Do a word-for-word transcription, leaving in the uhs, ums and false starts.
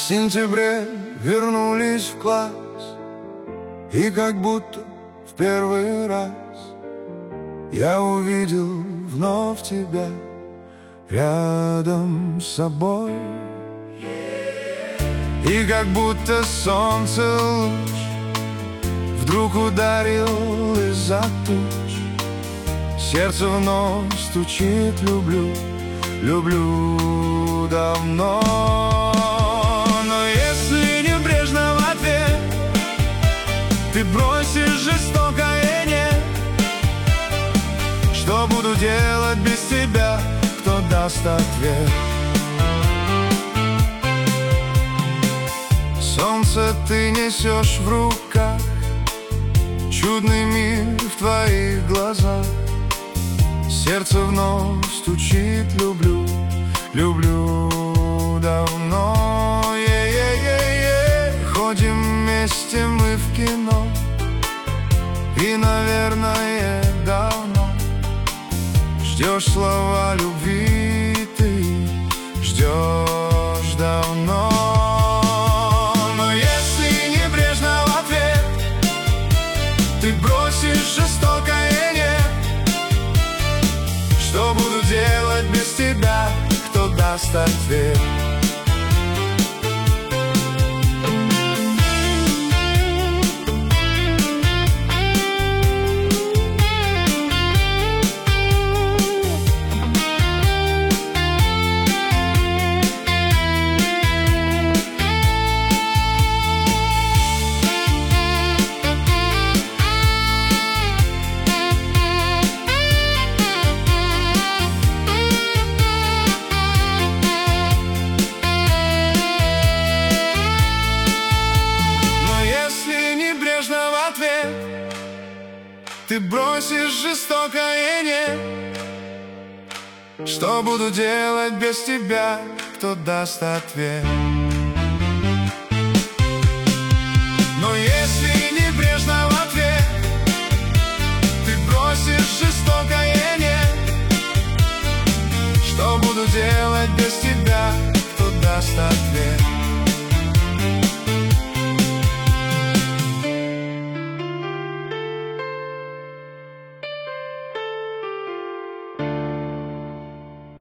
сентябре вернулись в класс, и как будто в первый раз я увидел вновь тебя рядом с собой. И как будто солнце луч вдруг ударил из-за туч, сердце вновь стучит: люблю, люблю давно. Но если небрежно в ответ ты бросишь жестокое «нет», что буду делать без тебя? Кто даст ответ? Солнце ты несешь в руках, чудный мир в твоих глазах, сердце вновь стучит: люблю, люблю давно. Е-е-е-е. Ходим вместе мы в кино, и, наверное, давно ждешь слова любви, ты ждешь давно. Но если небрежно в ответ ты бросишь жестокое «нет», что буду делать без тебя? Кто даст ответ? Ты бросишь жестокое «нет», что буду делать без тебя? Кто даст ответ? Но если небрежно в ответ ты бросишь жестокое «нет», что буду делать без тебя? Кто даст ответ?